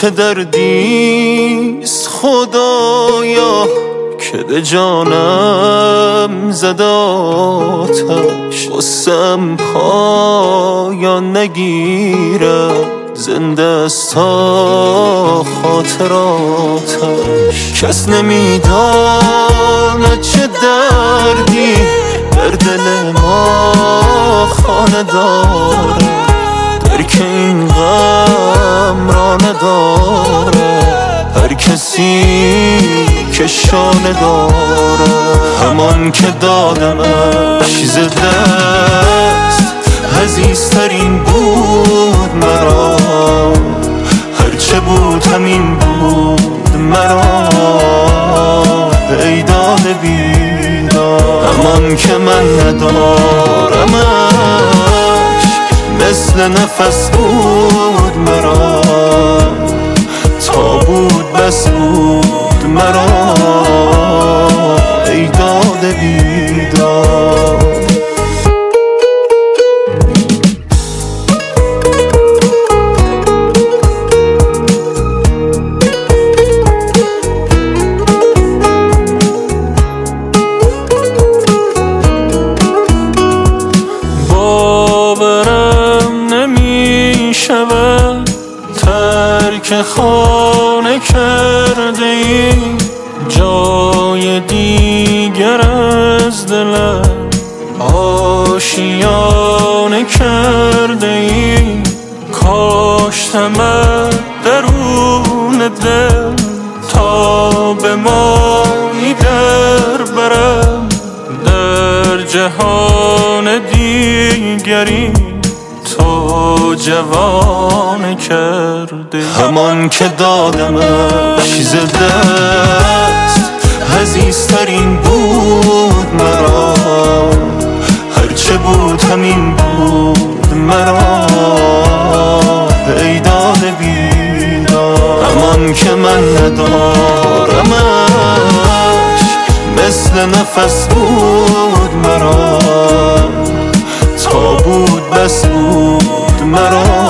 چه دردیست خدایا که به جانم زد آتش، غصه‌ام پایان نگیرد، زنده است تا خاطراتش. کس نمیداند چه دردی در دل ما خانه داره، درک این غم را نداره هر کسی که شانه داره. همان که دادمش ز دست عزیزترین بود مرا، هرچه بود همین بود مرا. ای داده بیدار، همان که من ندارمش، مثل نفس بود مرا، تا بود بس بود مرا. ای داده بیدار. ترک خانه کرده ای، جای دیگر از دلم آشیانه کرده ای. کاشتم درون دل تا به مایی در برم، در جهان دیگری تو جوانه کرده. همان که دادمش ز دست عزیزترین بود مرا، هرچه بود همین بود مرا. ای داده بیدار، همان که من ندارمش، مثل نفس بود مرا، تا بود بس بود مرا.